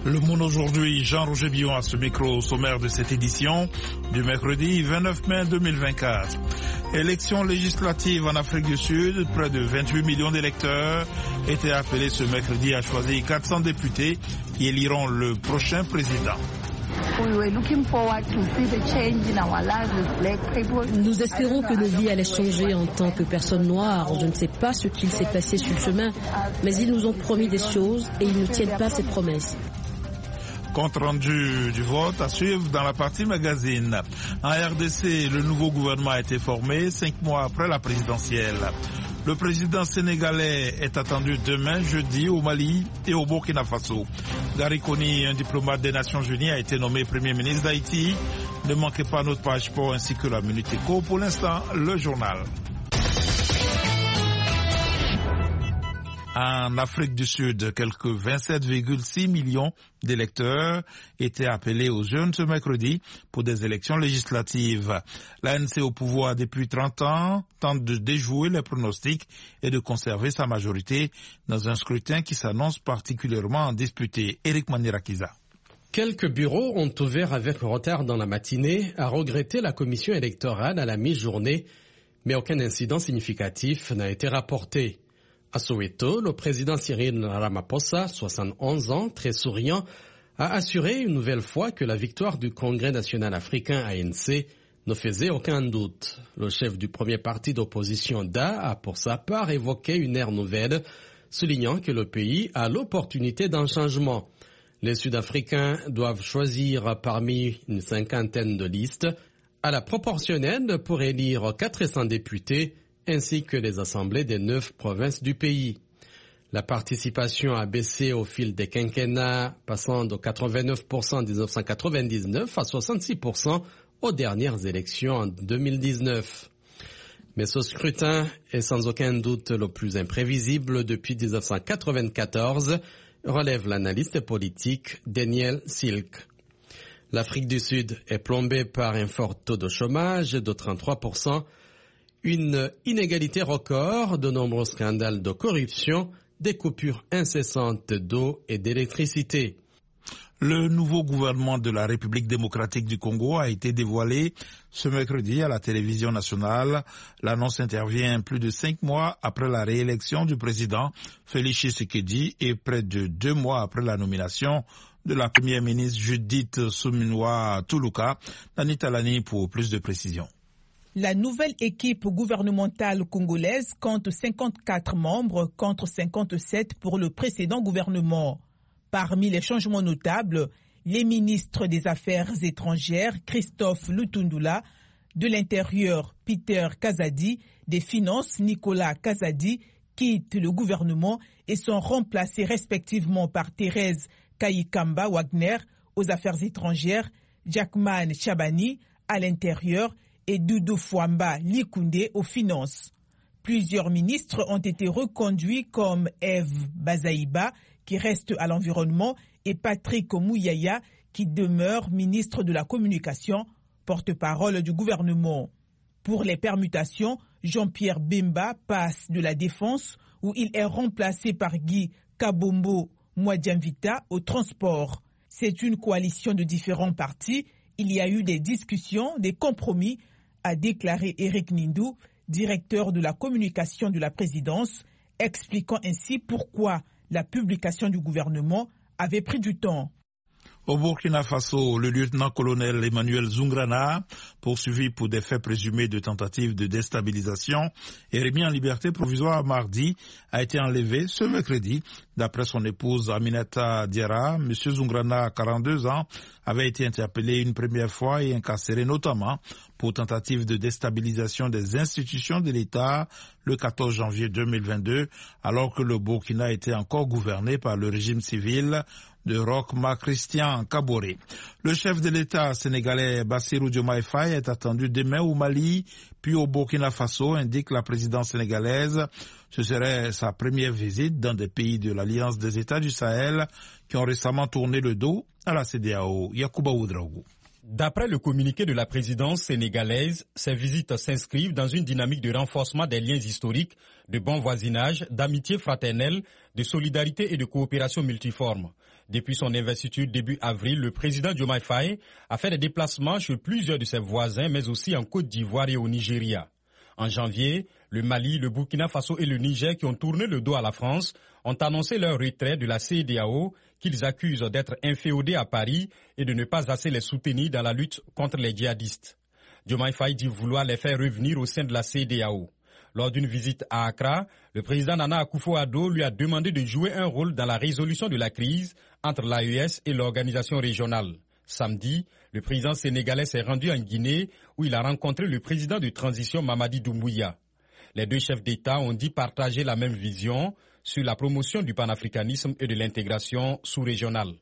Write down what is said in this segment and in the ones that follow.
Le Monde aujourd'hui, Jean-Roger Billon à ce micro au sommaire de cette édition du mercredi 29 mai 2024. Élections législatives en Afrique du Sud, près de 28 millions d'électeurs étaient appelés ce mercredi à choisir 400 députés qui éliront le prochain président. Nous espérons que nos vies allaient changer en tant que personnes noires. Je ne sais pas ce qu'il s'est passé sur le chemin, mais ils nous ont promis des choses et ils ne tiennent pas ces promesses. Compte rendu du vote à suivre dans la partie magazine. En RDC, le nouveau gouvernement a été formé 5 mois après la présidentielle. Le président sénégalais est attendu demain, jeudi, au Mali et au Burkina Faso. Gary Coney, un diplomate des Nations Unies, a été nommé Premier ministre d'Haïti. Ne manquez pas notre page sport ainsi que la Minute Éco. Pour l'instant, le journal. En Afrique du Sud, quelques 27,6 millions d'électeurs étaient appelés aux urnes ce mercredi pour des élections législatives. L'ANC au pouvoir depuis 30 ans tente de déjouer les pronostics et de conserver sa majorité dans un scrutin qui s'annonce particulièrement disputé. Éric Manirakiza. Quelques bureaux ont ouvert avec retard dans la matinée, à regretter la commission électorale à la mi-journée, mais aucun incident significatif n'a été rapporté. À Soweto, le président Cyril Ramaphosa, 71 ans, très souriant, a assuré une nouvelle fois que la victoire du Congrès national africain ANC ne faisait aucun doute. Le chef du premier parti d'opposition DA a pour sa part évoqué une ère nouvelle, soulignant que le pays a l'opportunité d'un changement. Les Sud-Africains doivent choisir parmi une 50aine de listes à la proportionnelle pour élire 400 députés ainsi que les assemblées des 9 provinces du pays. La participation a baissé au fil des quinquennats, passant de 89% en 1999 à 66% aux dernières élections en 2019. Mais ce scrutin est sans aucun doute le plus imprévisible depuis 1994, relève l'analyste politique Daniel Silk. L'Afrique du Sud est plombée par un fort taux de chômage de 33%, une inégalité record, de nombreux scandales de corruption, des coupures incessantes d'eau et d'électricité. Le nouveau gouvernement de la République démocratique du Congo a été dévoilé ce mercredi à la télévision nationale. L'annonce intervient plus de 5 mois après la réélection du président Félix Tshisekedi et près de 2 mois après la nomination de la première ministre Judith Suminwa Tuluka. Nani Talani pour plus de précisions. La nouvelle équipe gouvernementale congolaise compte 54 membres contre 57 pour le précédent gouvernement. Parmi les changements notables, les ministres des Affaires étrangères, Christophe Lutundula, de l'Intérieur, Peter Kazadi, des Finances, Nicolas Kazadi, quittent le gouvernement et sont remplacés respectivement par Thérèse Kayikamba Wagner aux Affaires étrangères, Jackman Chabani à l'Intérieur et Doudou Fouamba Likunde aux Finances. Plusieurs ministres ont été reconduits comme Eve Bazaïba, qui reste à l'environnement, et Patrick Mouyaya, qui demeure ministre de la Communication, porte-parole du gouvernement. Pour les permutations, Jean-Pierre Bemba passe de la Défense, où il est remplacé par Guy Kabombo Mwadiamvita au transport. C'est une coalition de différents partis. Il y a eu des discussions, des compromis, a déclaré Eric Nindou, directeur de la communication de la présidence, expliquant ainsi pourquoi la publication du gouvernement avait pris du temps. Au Burkina Faso, le lieutenant-colonel Emmanuel Zungrana, poursuivi pour des faits présumés de tentative de déstabilisation et remis en liberté provisoire mardi, a été enlevé ce mercredi. D'après son épouse Aminata Diarra, M. Zungrana, 42 ans, avait été interpellé une première fois et incarcéré notamment pour tentative de déstabilisation des institutions de l'État le 14 janvier 2022, alors que le Burkina était encore gouverné par le régime civil de Roch-Marc Christian Kaboré. Le chef de l'État sénégalais Bassirou Diomaye Faye est attendu demain au Mali, puis au Burkina Faso, indique la présidence sénégalaise. Ce serait sa première visite dans des pays de l'Alliance des États du Sahel qui ont récemment tourné le dos à la CEDEAO. Yacouba Oudraougou. D'après le communiqué de la présidence sénégalaise, ces visites s'inscrivent dans une dynamique de renforcement des liens historiques, de bon voisinage, d'amitié fraternelle, de solidarité et de coopération multiforme. Depuis son investiture début avril, le président Diomaye Faye a fait des déplacements chez plusieurs de ses voisins, mais aussi en Côte d'Ivoire et au Nigeria. En janvier, le Mali, le Burkina Faso et le Niger, qui ont tourné le dos à la France, ont annoncé leur retrait de la CEDEAO, qu'ils accusent d'être inféodés à Paris et de ne pas assez les soutenir dans la lutte contre les djihadistes. Diomaye Faye dit vouloir les faire revenir au sein de la CEDEAO. Lors d'une visite à Accra, le président Nana Akufo-Addo lui a demandé de jouer un rôle dans la résolution de la crise entre l'AES et l'organisation régionale. Samedi, le président sénégalais s'est rendu en Guinée où il a rencontré le président de transition Mamadi Doumbouya. Les deux chefs d'État ont dit partager la même vision sur la promotion du panafricanisme et de l'intégration sous-régionale.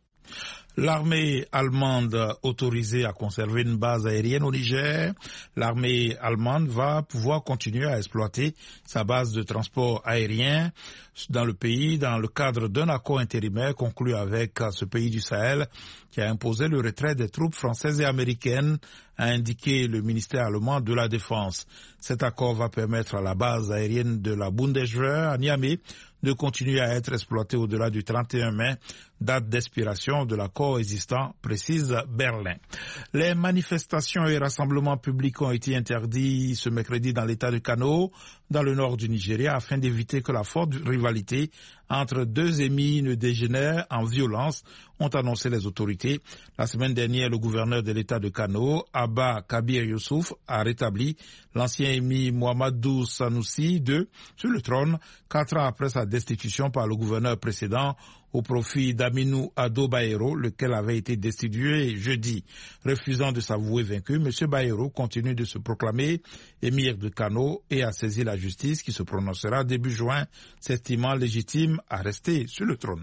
L'armée allemande autorisée à conserver une base aérienne au Niger, l'armée allemande va pouvoir continuer à exploiter sa base de transport aérien dans le pays dans le cadre d'un accord intérimaire conclu avec ce pays du Sahel qui a imposé le retrait des troupes françaises et américaines, a indiqué le ministère allemand de la Défense. Cet accord va permettre à la base aérienne de la Bundeswehr à Niamey de continuer à être exploitée au-delà du 31 mai, date d'expiration de l'accord existant, précise Berlin. Les manifestations et rassemblements publics ont été interdits ce mercredi dans l'état de Kano, dans le nord du Nigeria, afin d'éviter que la forte rivalité entre deux émis ne dégénère en violence, ont annoncé les autorités. La semaine dernière, le gouverneur de l'état de Kano, Abba Kabir Youssouf, a rétabli l'ancien émis Mohamedou Sanoussi II sur le trône, 4 ans après sa destitution par le gouverneur précédent au profit d'Aminou Ado Bayero, lequel avait été destitué jeudi. Refusant de s'avouer vaincu, M. Bayero continue de se proclamer émir de Kano et a saisi la justice qui se prononcera début juin, s'estimant légitime à rester sur le trône.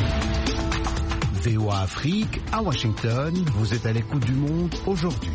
VOA Afrique, à Washington, vous êtes à l'écoute du monde aujourd'hui.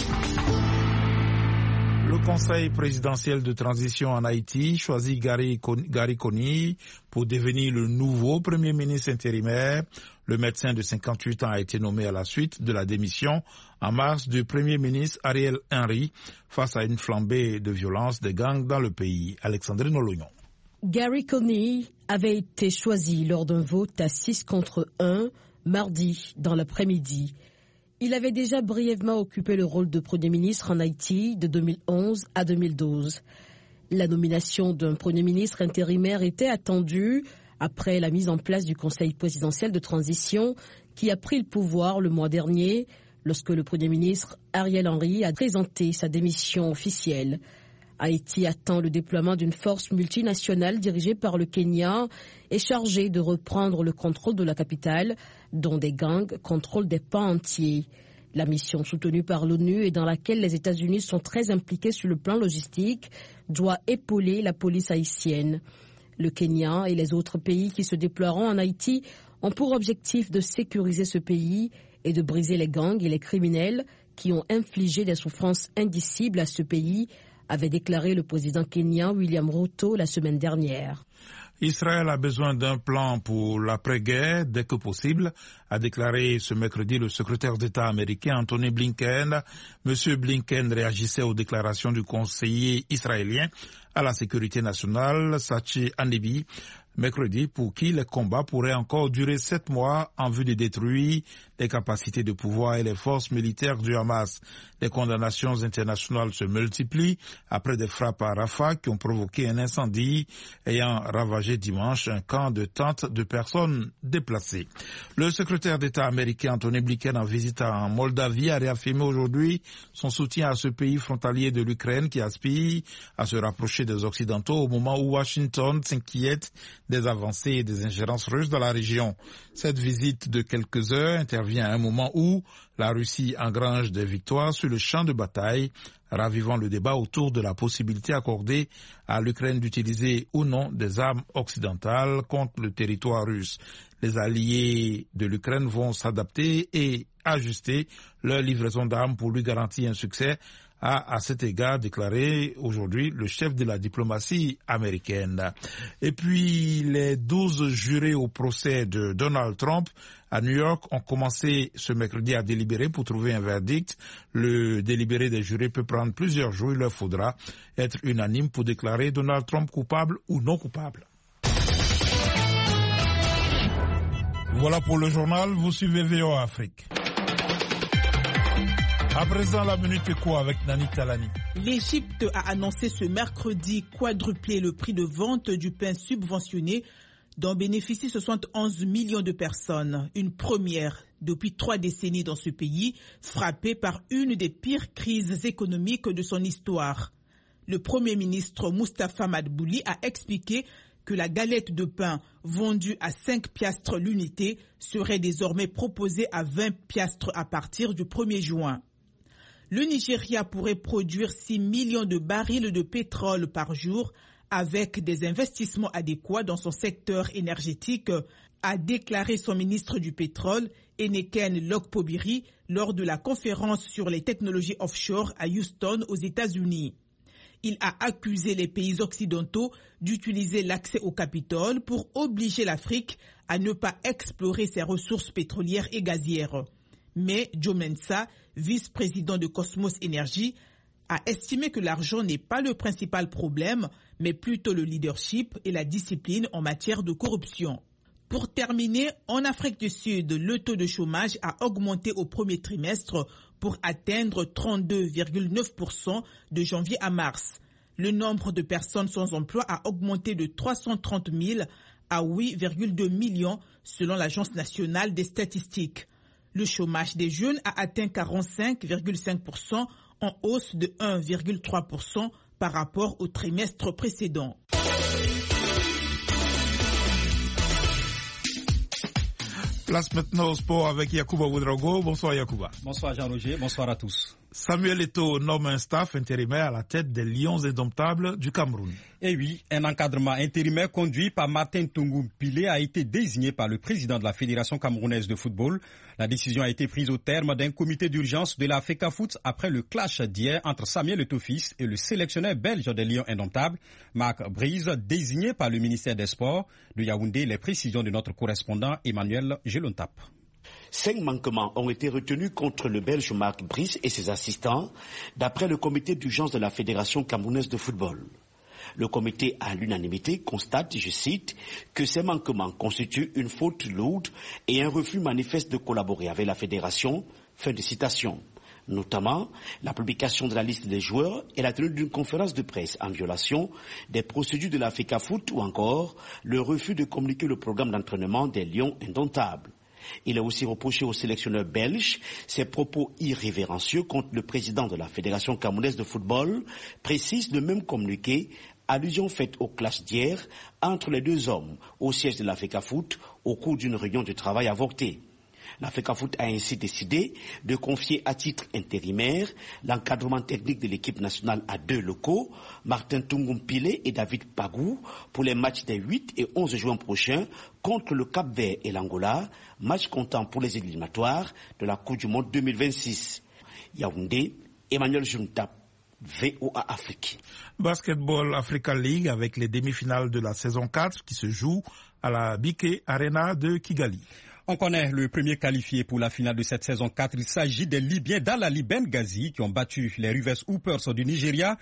Le Conseil présidentiel de transition en Haïti choisit Gary Conille pour devenir le nouveau Premier ministre intérimaire. Le médecin de 58 ans a été nommé à la suite de la démission en mars du Premier ministre Ariel Henry face à une flambée de violence des gangs dans le pays. Alexandrine Olognon. Gary Conille avait été choisi lors d'un vote à 6 contre 1 mardi dans l'après-midi. Il avait déjà brièvement occupé le rôle de Premier ministre en Haïti de 2011 à 2012. La nomination d'un Premier ministre intérimaire était attendue après la mise en place du Conseil présidentiel de transition qui a pris le pouvoir le mois dernier lorsque le Premier ministre Ariel Henry a présenté sa démission officielle. Haïti attend le déploiement d'une force multinationale dirigée par le Kenya et chargée de reprendre le contrôle de la capitale, dont des gangs contrôlent des pans entiers. La mission soutenue par l'ONU et dans laquelle les États-Unis sont très impliqués sur le plan logistique doit épauler la police haïtienne. Le Kenya et les autres pays qui se déploieront en Haïti ont pour objectif de sécuriser ce pays et de briser les gangs et les criminels qui ont infligé des souffrances indicibles à ce pays, avait déclaré le président kenyan William Ruto la semaine dernière. Israël a besoin d'un plan pour l'après-guerre dès que possible, a déclaré ce mercredi le secrétaire d'État américain Anthony Blinken. Monsieur Blinken réagissait aux déclarations du conseiller israélien à la sécurité nationale, Sachi Hanebi, mercredi, pour qui les combats pourraient encore durer 7 mois en vue de détruire les capacités de pouvoir et les forces militaires du Hamas. Les condamnations internationales se multiplient après des frappes à Rafah qui ont provoqué un incendie ayant ravagé dimanche un camp de tentes de personnes déplacées. Le secrétaire d'État américain Anthony Blinken en visite en Moldavie a réaffirmé aujourd'hui son soutien à ce pays frontalier de l'Ukraine qui aspire à se rapprocher des Occidentaux au moment où Washington s'inquiète des avancées et des ingérences russes dans la région. Cette visite de quelques heures intervient à un moment où la Russie engrange des victoires sur le champ de bataille, ravivant le débat autour de la possibilité accordée à l'Ukraine d'utiliser ou non des armes occidentales contre le territoire russe. Les alliés de l'Ukraine vont s'adapter et ajuster leur livraison d'armes pour lui garantir un succès a à cet égard déclaré aujourd'hui le chef de la diplomatie américaine. Et puis les 12 jurés au procès de Donald Trump à New York ont commencé ce mercredi à délibérer pour trouver un verdict. Le délibéré des jurés peut prendre plusieurs jours. Il leur faudra être unanime pour déclarer Donald Trump coupable ou non coupable. Voilà pour le journal. Vous suivez VOA Afrique. À présent, la Minute Éco avec Nani Talani. L'Égypte a annoncé ce mercredi quadrupler le prix de vente du pain subventionné dont bénéficient 71 millions de personnes. Une première depuis 3 décennies dans ce pays, frappé par une des pires crises économiques de son histoire. Le Premier ministre Moustapha Madbouli a expliqué que la galette de pain vendue à 5 piastres l'unité serait désormais proposée à 20 piastres à partir du 1er juin. Le Nigeria pourrait produire 6 millions de barils de pétrole par jour avec des investissements adéquats dans son secteur énergétique, a déclaré son ministre du pétrole, Eneken Lokpobiri, lors de la conférence sur les technologies offshore à Houston, aux États-Unis. Il a accusé les pays occidentaux d'utiliser l'accès au Capitole pour obliger l'Afrique à ne pas explorer ses ressources pétrolières et gazières. Mais Joe Mensa, vice-président de Cosmos Energy, a estimé que l'argent n'est pas le principal problème, mais plutôt le leadership et la discipline en matière de corruption. Pour terminer, en Afrique du Sud, le taux de chômage a augmenté au premier trimestre pour atteindre 32,9% de janvier à mars. Le nombre de personnes sans emploi a augmenté de 330 000 à 8,2 millions selon l'Agence nationale des statistiques. Le chômage des jeunes a atteint 45,5%, en hausse de 1,3% par rapport au trimestre précédent. Place maintenant au sport avec Yacouba Ouedraogo. Bonsoir Yacouba. Bonsoir Jean-Roger, bonsoir à tous. Samuel Eto'o nomme un staff intérimaire à la tête des Lions indomptables du Cameroun. Et oui, un encadrement intérimaire conduit par Martin Tungu Mpile a été désigné par le président de la Fédération camerounaise de football. La décision a été prise au terme d'un comité d'urgence de la FECAFOOT après le clash d'hier entre Samuel Eto'o-Fils et le sélectionneur belge des Lions indomptables, Marc Brise, désigné par le ministère des Sports. De Yaoundé, les précisions de notre correspondant Emmanuel Gelontap. 5 manquements ont été retenus contre le Belge Marc Brice et ses assistants, d'après le comité d'urgence de la Fédération camerounaise de football. Le comité, à l'unanimité, constate, je cite, que ces manquements constituent une faute lourde et un refus manifeste de collaborer avec la Fédération. Fin de citation. Notamment la publication de la liste des joueurs et la tenue d'une conférence de presse en violation des procédures de la FECAFOOT ou encore le refus de communiquer le programme d'entraînement des Lions indomptables. Il a aussi reproché au sélectionneur belge ses propos irrévérencieux contre le président de la Fédération camerounaise de football, précise le même communiqué, allusion faite au clash d'hier entre les deux hommes au siège de la FECAFOOT au cours d'une réunion de travail avortée. La FECAFOOT a ainsi décidé de confier à titre intérimaire l'encadrement technique de l'équipe nationale à 2 locaux, Martin Tungu Mpile et David Pagou, pour les matchs des 8 et 11 juin prochains contre le Cap-Vert et l'Angola, match comptant pour les éliminatoires de la Coupe du Monde 2026. Yaoundé, Emmanuel Juntap, VOA Afrique. Basketball Africa League avec les demi-finales de la saison 4 qui se jouent à la BK Arena de Kigali. On connaît le premier qualifié pour la finale de cette saison 4. Il s'agit des Libyens d'Al-Ali Benghazi qui ont battu les Rivers Hoopers du Nigeria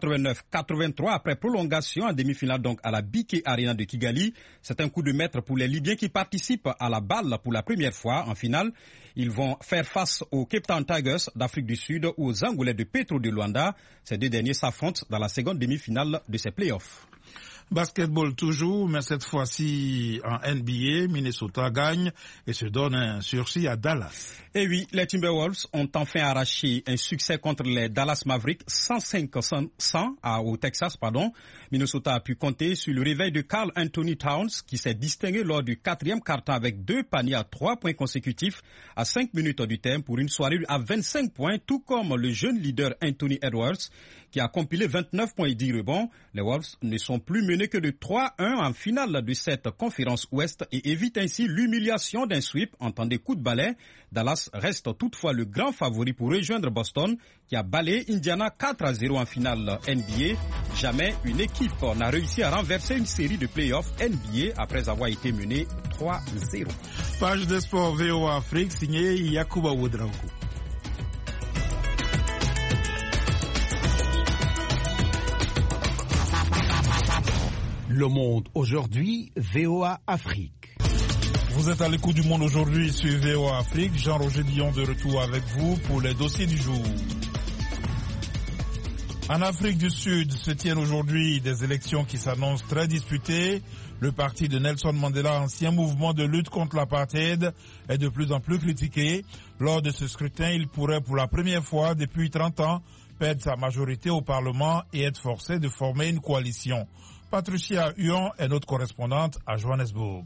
89-83 après prolongation en demi-finale donc à la BK Arena de Kigali. C'est un coup de maître pour les Libyens qui participent à la balle pour la première fois en finale. Ils vont faire face aux Cape Town Tigers d'Afrique du Sud ou aux Angolais de Petro de Luanda. Ces deux derniers s'affrontent dans la seconde demi-finale de ces playoffs. Basketball toujours, mais cette fois-ci en NBA, Minnesota gagne et se donne un sursis à Dallas. Et oui, les Timberwolves ont enfin arraché un succès contre les Dallas Mavericks 105-100 au Texas. Minnesota a pu compter sur le réveil de Karl Anthony Towns qui s'est distingué lors du 4e quart-temps avec 2 paniers à 3 points consécutifs à 5 minutes du terme pour une soirée à 25 points, tout comme le jeune leader Anthony Edwards qui a compilé 29 points et 10 rebonds. Les Wolves ne sont plus menés que de 3-1 en finale de cette conférence Ouest et évitent ainsi l'humiliation d'un sweep en temps de coup de balai. Dallas reste toutefois le grand favori pour rejoindre Boston, qui a balayé Indiana 4-0 en finale NBA. Jamais une équipe n'a réussi à renverser une série de playoffs NBA après avoir été menée 3-0. Page de sport VOA Afrique, signée Yacouba Ouedraogo. Le Monde aujourd'hui, VOA Afrique. Vous êtes à l'écoute du Monde aujourd'hui sur VOA Afrique. Jean-Roger Dion de retour avec vous pour les dossiers du jour. En Afrique du Sud se tiennent aujourd'hui des élections qui s'annoncent très disputées. Le parti de Nelson Mandela, ancien mouvement de lutte contre l'apartheid, est de plus en plus critiqué. Lors de ce scrutin, il pourrait pour la première fois depuis 30 ans perdre sa majorité au Parlement et être forcé de former une coalition. Patricia Huon est notre correspondante à Johannesburg.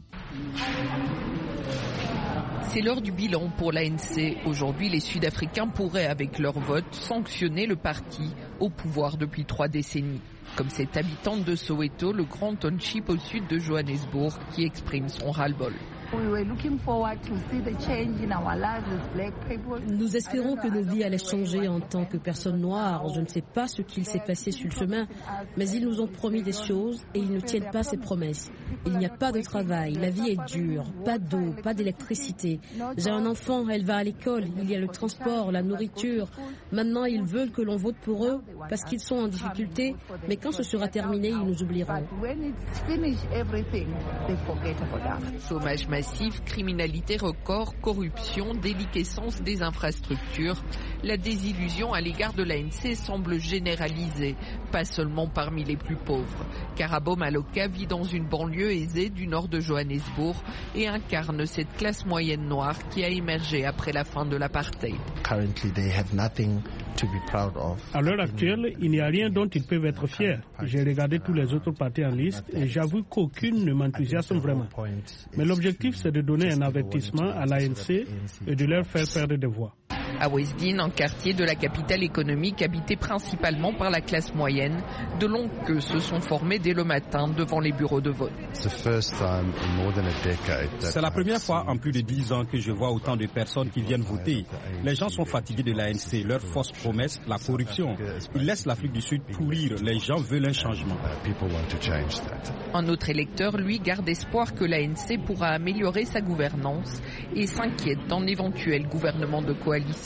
C'est l'heure du bilan pour l'ANC. Aujourd'hui, les Sud-Africains pourraient, avec leur vote, sanctionner le parti au pouvoir depuis 3 décennies. Comme cette habitante de Soweto, le grand township au sud de Johannesburg, qui exprime son ras-le-bol. Nous espérons que nos vies allaient changer en tant que personnes noires. Je ne sais pas ce qu'il s'est passé sur le chemin, mais ils nous ont promis des choses et ils ne tiennent pas ces promesses. Il n'y a pas de travail, la vie est dure, pas d'eau, pas d'électricité. J'ai un enfant, elle va à l'école, il y a le transport, la nourriture. Maintenant, ils veulent que l'on vote pour eux parce qu'ils sont en difficulté, mais quand ce sera terminé, ils nous oublieront. Chômage massif, criminalité record, corruption, déliquescence des infrastructures. La désillusion à l'égard de l'ANC semble généralisée, pas seulement parmi les plus pauvres. Karabo Maloka vit dans une banlieue aisée du nord de Johannesburg et incarne cette classe moyenne noire qui a émergé après la fin de l'apartheid. À l'heure actuelle, il n'y a rien dont ils peuvent être fiers. J'ai regardé tous les autres partis en liste et j'avoue qu'aucune ne m'enthousiasme vraiment. Mais l'objectif, c'est de donner un avertissement à l'ANC et de leur faire perdre des voix. À Westdene, un quartier de la capitale économique habité principalement par la classe moyenne, de longues queues se sont formées dès le matin devant les bureaux de vote. C'est la première fois en plus de 10 ans que je vois autant de personnes qui viennent voter. Les gens sont fatigués de l'ANC, leurs fausses promesses, la corruption. Ils laissent l'Afrique du Sud pourrir. Les gens veulent un changement. Un autre électeur, lui, garde espoir que l'ANC pourra améliorer sa gouvernance et s'inquiète d'un éventuel gouvernement de coalition.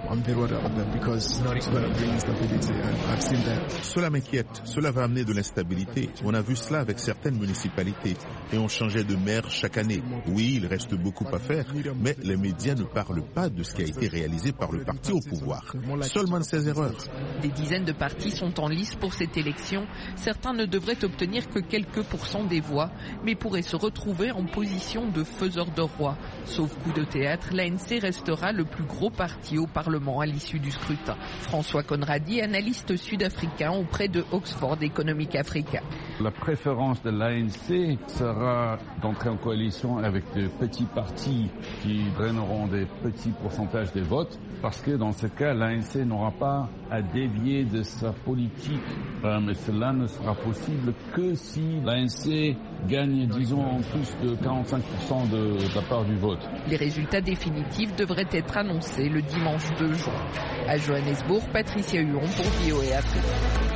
Cela m'inquiète, cela va amener de l'instabilité. On a vu cela avec certaines municipalités et on changeait de maire chaque année. Oui, il reste beaucoup à faire, mais les médias ne parlent pas de ce qui a été réalisé par le parti au pouvoir, seulement de ses erreurs. Des dizaines de partis sont en lice pour cette élection. Certains ne devraient obtenir que quelques pourcents des voix, mais pourraient se retrouver en position de faiseur de roi. Sauf coup de théâtre, l'ANC restera le plus gros parti au Parlement à l'issue du scrutin. François Conradi, analyste sud-africain auprès de Oxford Economic Africa. La préférence de l'ANC sera d'entrer en coalition avec de petits partis qui draineront des petits pourcentages des votes, parce que dans ce cas, l'ANC n'aura pas à dévier de sa politique. Mais cela ne sera possible que si l'ANC gagne, disons, en plus de 45% de la part du vote. Les résultats définitifs devraient être annoncés le dimanche 2 juin. À Johannesburg, Patricia Huon pour VOA Afrique.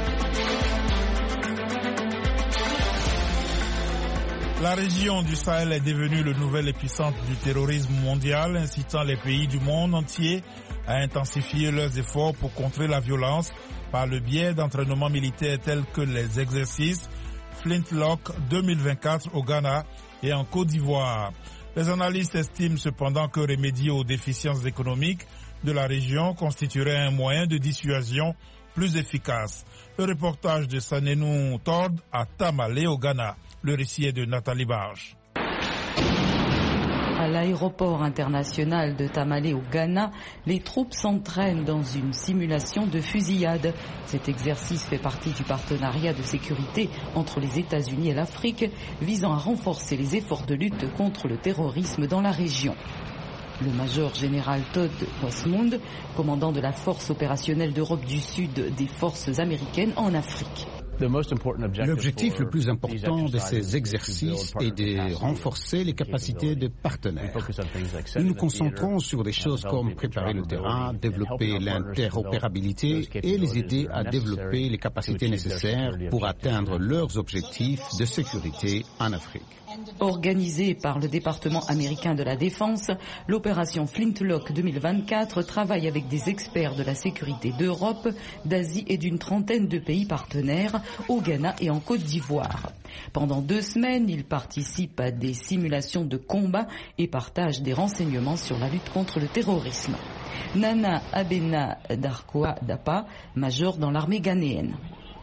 La région du Sahel est devenue le nouvel épicentre du terrorisme mondial, incitant les pays du monde entier à intensifier leurs efforts pour contrer la violence par le biais d'entraînements militaires tels que les exercices Flintlock 2024 au Ghana et en Côte d'Ivoire. Les analystes estiment cependant que remédier aux déficiences économiques de la région constituerait un moyen de dissuasion plus efficace. Le reportage de Sanenou Tord à Tamale au Ghana. Le récit est de Nathalie Barge. À l'aéroport international de Tamale au Ghana, les troupes s'entraînent dans une simulation de fusillade. Cet exercice fait partie du partenariat de sécurité entre les États-Unis et l'Afrique, visant à renforcer les efforts de lutte contre le terrorisme dans la région. Le major général Todd Wasmund, commandant de la force opérationnelle d'Europe du Sud des forces américaines en Afrique. L'objectif le plus important de ces exercices est de renforcer les capacités des partenaires. Nous nous concentrons sur des choses comme préparer le terrain, développer l'interopérabilité et les aider à développer les capacités nécessaires pour atteindre leurs objectifs de sécurité en Afrique. Organisée par le département américain de la Défense, l'opération Flintlock 2024 travaille avec des experts de la sécurité d'Europe, d'Asie et d'une trentaine de pays partenaires au Ghana et en Côte d'Ivoire. Pendant 2 semaines, ils participent à des simulations de combat et partagent des renseignements sur la lutte contre le terrorisme. Nana Abena Darkoa Dapa, major dans l'armée ghanéenne.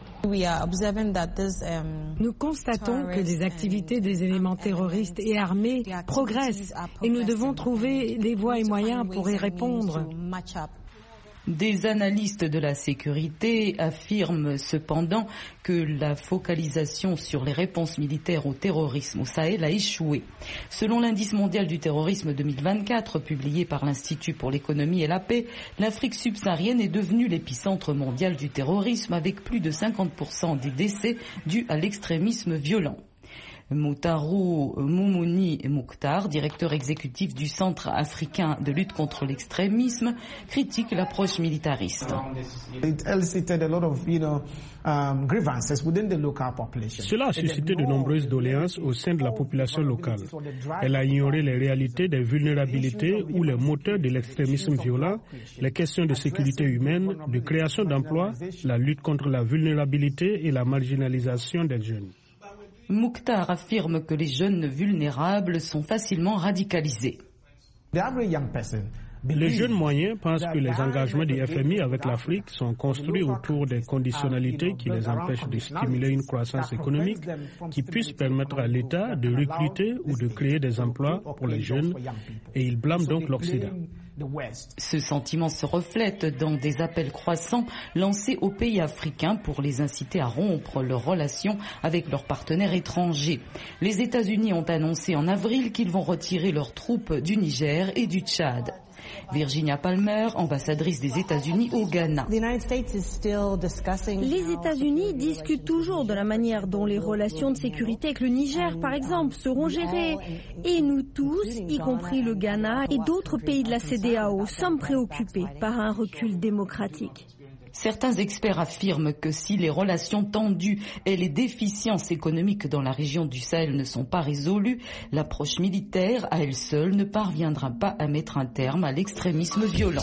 Nous constatons que les activités des éléments terroristes et armés progressent et nous devons trouver des voies et moyens pour y répondre. Des analystes de la sécurité affirment cependant que la focalisation sur les réponses militaires au terrorisme au Sahel a échoué. Selon l'indice mondial du terrorisme 2024 publié par l'Institut pour l'économie et la paix, l'Afrique subsaharienne est devenue l'épicentre mondial du terrorisme avec plus de 50% des décès dus à l'extrémisme violent. Moutaru Moumouni Mouktar, directeur exécutif du Centre africain de lutte contre l'extrémisme, critique l'approche militariste. Cela a suscité de nombreuses doléances au sein de la population locale. Elle a ignoré les réalités des vulnérabilités ou les moteurs de l'extrémisme violent, les questions de sécurité humaine, de création d'emplois, la lutte contre la vulnérabilité et la marginalisation des jeunes. Mouktar affirme que les jeunes vulnérables sont facilement radicalisés. Les jeunes moyens pensent que les engagements du FMI avec l'Afrique sont construits autour des conditionnalités qui les empêchent de stimuler une croissance économique qui puisse permettre à l'État de recruter ou de créer des emplois pour les jeunes et ils blâment donc l'Occident. Ce sentiment se reflète dans des appels croissants lancés aux pays africains pour les inciter à rompre leurs relations avec leurs partenaires étrangers. Les États-Unis ont annoncé en avril qu'ils vont retirer leurs troupes du Niger et du Tchad. Virginia Palmer, ambassadrice des États-Unis au Ghana. Les États-Unis discutent toujours de la manière dont les relations de sécurité avec le Niger, par exemple, seront gérées. Et nous tous, y compris le Ghana et d'autres pays de la CEDEAO, sommes préoccupés par un recul démocratique. Certains experts affirment que si les relations tendues et les déficiences économiques dans la région du Sahel ne sont pas résolues, l'approche militaire à elle seule ne parviendra pas à mettre un terme à l'extrémisme violent.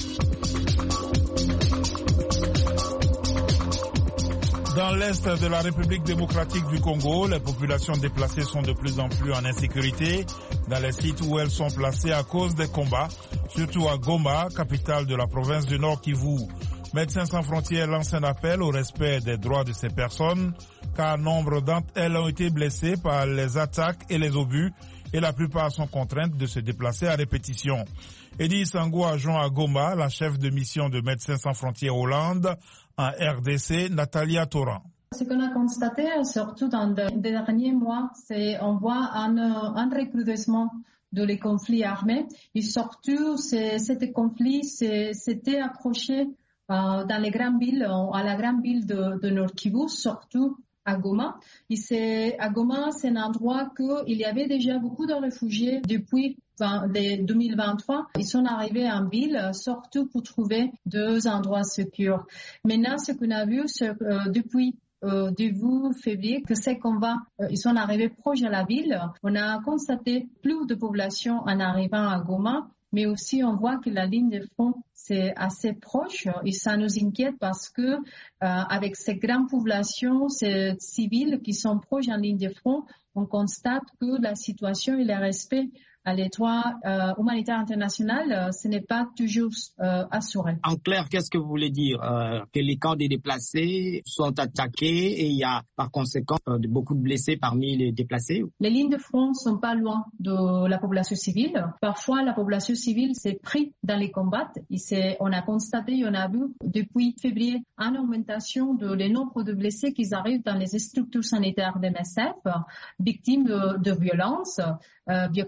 Dans l'est de la République démocratique du Congo, les populations déplacées sont de plus en plus en insécurité dans les sites où elles sont placées à cause des combats, surtout à Goma, capitale de la province du Nord Kivu. Médecins sans frontières lance un appel au respect des droits de ces personnes, car nombre d'entre elles ont été blessées par les attaques et les obus, et la plupart sont contraintes de se déplacer à répétition. Edith Sango adjoint à Goma, la chef de mission de Médecins sans frontières Hollande, en RDC, Natalia Toran. Ce qu'on a constaté, surtout dans les derniers mois, c'est on voit un recrudescement de les conflits armés, et surtout ces conflits s'étaient accrochés dans les grandes villes, à la grande ville de Nord Kivu, surtout à Goma. Et à Goma, c'est un endroit qu'il y avait déjà beaucoup de réfugiés depuis 2023. Ils sont arrivés en ville, surtout pour trouver 2 endroits sûrs. Maintenant, ce qu'on a vu, c'est depuis début février, que c'est qu'on ils sont arrivés proches de la ville. On a constaté plus de population en arrivant à Goma, mais aussi on voit que la ligne de front c'est assez proche et ça nous inquiète parce que avec ces grandes populations civiles qui sont proches en ligne de front, on constate que la situation et le respect à les droits humanitaires internationaux, ce n'est pas toujours assuré. En clair, qu'est-ce que vous voulez dire? Que les camps des déplacés sont attaqués et il y a par conséquent beaucoup de blessés parmi les déplacés? Les lignes de front sont pas loin de la population civile. Parfois, la population civile s'est prise dans les combats. On a constaté, on a vu depuis février une augmentation de le nombre de blessés qui arrivent dans les structures sanitaires de MSF, victimes de violences, victimes de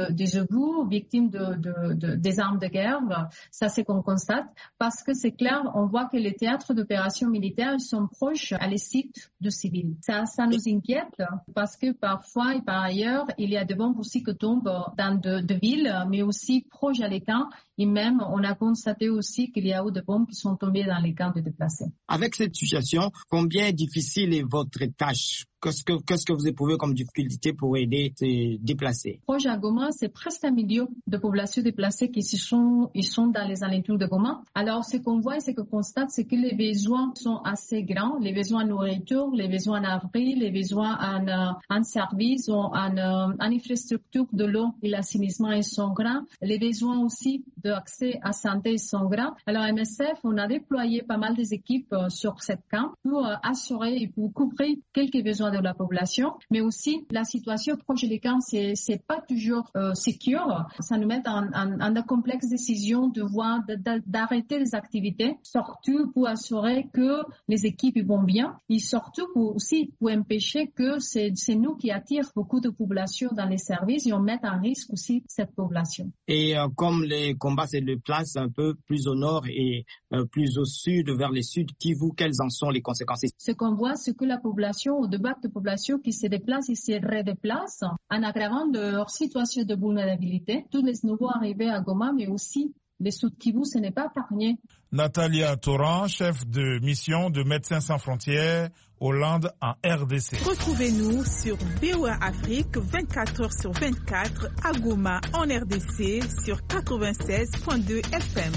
des obus, victimes des armes de guerre. Ça, c'est qu'on constate. Parce que c'est clair, on voit que les théâtres d'opérations militaires sont proches à les sites de civils. Ça nous inquiète parce que parfois et par ailleurs, il y a des bombes aussi qui tombent dans de villes, mais aussi proches à les camps. Et même, on a constaté aussi qu'il y a eu des bombes qui sont tombées dans les camps de déplacés. Avec cette situation, combien difficile est votre tâche? Qu'est-ce que vous éprouvez comme difficulté pour aider ces déplacés? Proche à Goma, c'est presque 1 million de populations déplacées qui sont dans les alentours de Goma. Alors, ce qu'on voit et ce qu'on constate, c'est que les besoins sont assez grands. Les besoins en nourriture, les besoins en abri, les besoins en services, en infrastructure de l'eau et l'assainissement sont grands. Les besoins aussi d'accès à santé sont grands. Alors, MSF, on a déployé pas mal des équipes sur cette camp pour assurer et pour couvrir quelques besoins de la population, mais aussi la situation proche des camps, c'est pas toujours sécure. Ça nous met en de complexes décisions d'arrêter les activités, surtout pour assurer que les équipes vont bien, et surtout pour empêcher que c'est nous qui attirent beaucoup de population dans les services et on met en risque aussi cette population. Et comme les combats se déplacent un peu plus au nord et plus au sud, vers le sud, quelles en sont les conséquences? Ce qu'on voit, c'est que la population, au début de population qui se déplacent et se redéplacent en aggravant leur situation de vulnérabilité. Tous les nouveaux arrivés à Goma, mais aussi les Sud-Kivu, ce n'est pas épargné. Natalia Toran, chef de mission de Médecins sans frontières, Hollande en RDC. Retrouvez-nous sur VOA Afrique 24h/24 à Goma en RDC sur 96.2 FM.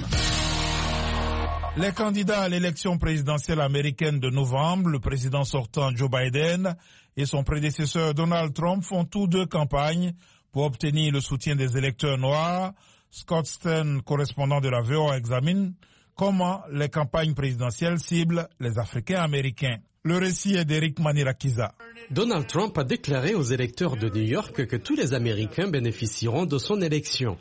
Les candidats à l'élection présidentielle américaine de novembre, le président sortant Joe Biden et son prédécesseur Donald Trump font tous deux campagne pour obtenir le soutien des électeurs noirs. Scott Stern, correspondant de la VOA, examine comment les campagnes présidentielles ciblent les Africains américains. Le récit est d'Eric Manirakiza. Donald Trump a déclaré aux électeurs de New York que tous les Américains bénéficieront de son élection.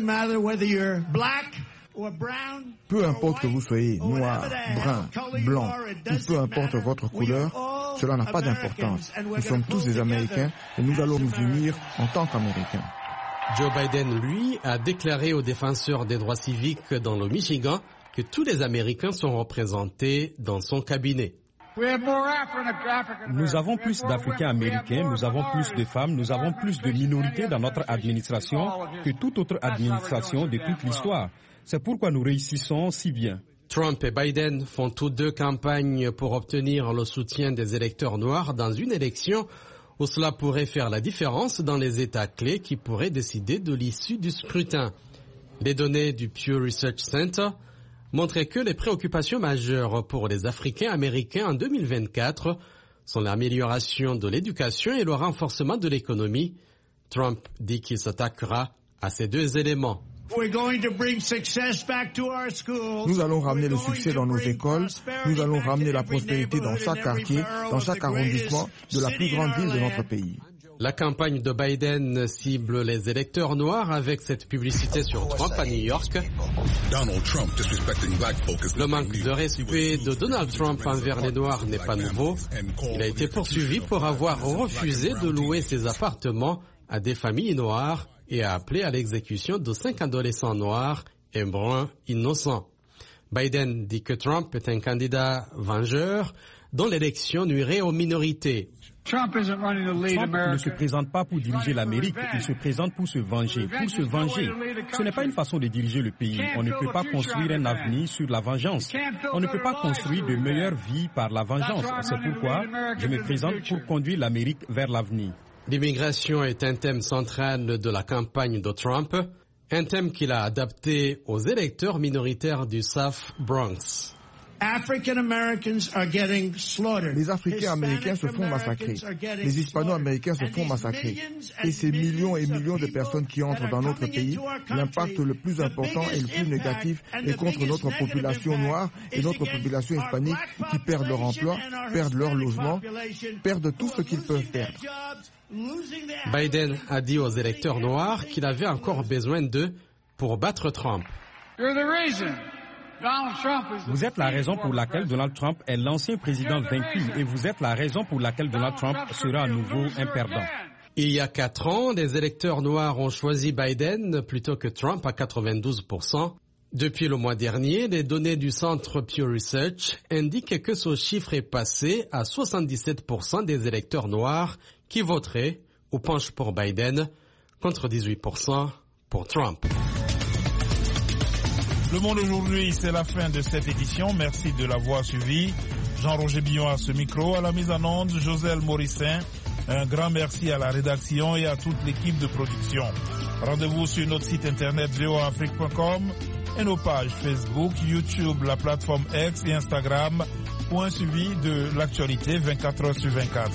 Peu importe que vous soyez noir, brun, blanc, ou peu importe votre couleur, cela n'a pas d'importance. Nous sommes tous des Américains et nous allons nous unir en tant qu'Américains. Joe Biden, lui, a déclaré aux défenseurs des droits civiques dans le Michigan que tous les Américains sont représentés dans son cabinet. Nous avons plus d'Africains américains, nous avons plus de femmes, nous avons plus de minorités dans notre administration que toute autre administration de toute l'histoire. C'est pourquoi nous réussissons si bien. Trump et Biden font tous deux campagne pour obtenir le soutien des électeurs noirs dans une élection où cela pourrait faire la différence dans les États clés qui pourraient décider de l'issue du scrutin. Les données du Pew Research Center montraient que les préoccupations majeures pour les Africains américains en 2024 sont l'amélioration de l'éducation et le renforcement de l'économie. Trump dit qu'il s'attaquera à ces deux éléments. Nous allons ramener le succès dans nos écoles, nous allons ramener la prospérité dans chaque quartier, dans chaque arrondissement de la plus grande ville de notre pays. La campagne de Biden cible les électeurs noirs avec cette publicité sur Trump à New York. Le manque de respect de Donald Trump envers les Noirs n'est pas nouveau. Il a été poursuivi pour avoir refusé de louer ses appartements à des familles noires et a appelé à l'exécution de 5 adolescents noirs et bruns innocents. Biden dit que Trump est un candidat vengeur dont l'élection nuirait aux minorités. Trump ne se présente pas pour diriger l'Amérique, il se présente pour se venger. Pour se venger, ce n'est pas une façon de diriger le pays. On ne peut pas construire un avenir sur la vengeance. On ne peut pas construire de meilleures vies par la vengeance. C'est pourquoi je me présente pour conduire l'Amérique vers l'avenir. L'immigration est un thème central de la campagne de Trump, un thème qu'il a adapté aux électeurs minoritaires du South Bronx. Les Africains américains se font massacrer. Les Hispano-américains se font massacrer. Et ces millions et millions de personnes qui entrent dans notre pays, l'impact le plus important et le plus négatif est contre notre population noire et notre population hispanique qui perdent leur emploi, perdent leur logement, perdent tout ce qu'ils peuvent perdre. Biden a dit aux électeurs noirs qu'il avait encore besoin d'eux pour battre Trump. Vous êtes la raison pour laquelle Donald Trump est l'ancien président vaincu et vous êtes la raison pour laquelle Donald Trump sera à nouveau un perdant. Il y a 4 ans, les électeurs noirs ont choisi Biden plutôt que Trump à 92%. Depuis le mois dernier, les données du centre Pew Research indiquent que ce chiffre est passé à 77% des électeurs noirs qui voteraient ou penchent pour Biden, contre 18% pour Trump. Le Monde aujourd'hui, c'est la fin de cette édition. Merci de l'avoir suivi. Jean-Roger Billon à ce micro, à la mise en onde, Joselle Morissin. Un grand merci à la rédaction et à toute l'équipe de production. Rendez-vous sur notre site internet voaafrique.com et nos pages Facebook, YouTube, la plateforme X et Instagram pour un suivi de l'actualité 24 heures sur 24.